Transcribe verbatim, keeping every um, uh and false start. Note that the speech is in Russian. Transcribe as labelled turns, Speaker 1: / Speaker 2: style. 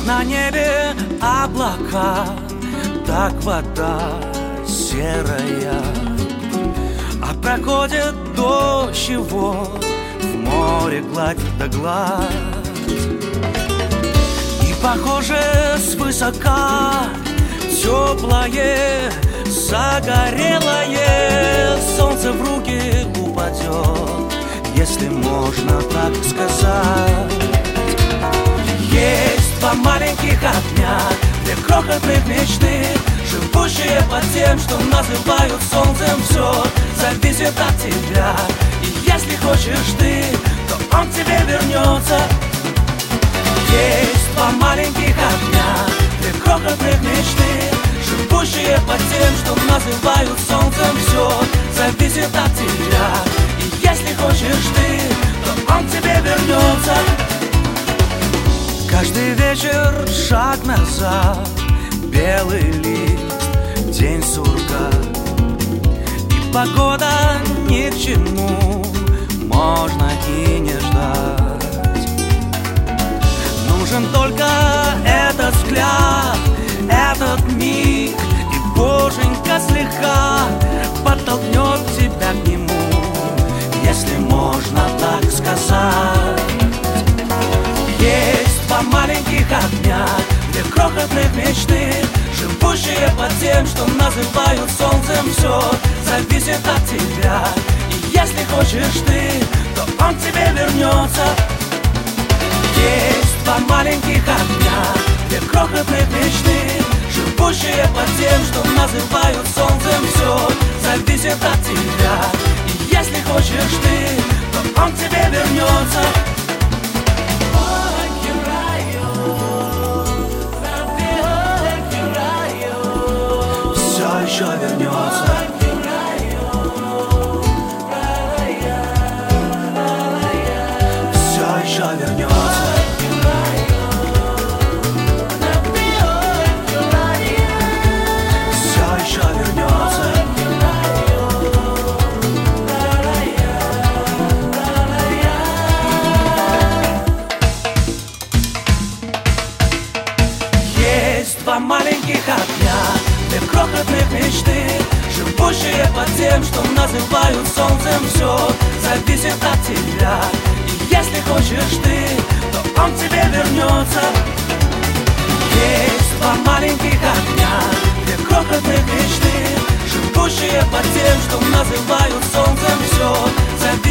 Speaker 1: на небе облака, так вода серая, а проходит дождь его, в море гладь да гладь. И похоже свысока теплое, загорелое солнце в руки упадет, если можно так сказать. Есть два маленьких огня, две крохотных мечты, живущие под тем, что называют солнцем. Все зависит от тебя, и если хочешь ты, то он тебе вернется. Есть два маленьких огня, две крохотных мечты, живущие под тем, что называют солнцем. Все зависит от тебя, и если хочешь ты, то он тебе вернется. Каждый вечер шаг назад, белый лист, день сурка, и погода ни к чему, можно и не ждать. Нужен только этот взгляд, этот миг, и боженька слегка подтолкнет тебя к нему, если можно так сказать. Есть два маленьких огня, две крохотных мечты, живущие под тем, что называют солнцем. Все зависит от тебя, и если хочешь ты, то он тебе вернется. Есть два маленьких огня, две крохотных мечты, живущие под тем, что называют солнцем. Все зависит от тебя, и если хочешь ты, то он тебе вернется. Все еще вернется. Все еще вернется. Два маленьких огня, две крохотных мечты, живущие под тем, что называют солнцем. Все зависит от тебя, и если хочешь ты, то он тебе вернется. Есть два маленьких огня, две крохотных мечты, живущие под тем, что называют солнцем. Все зависит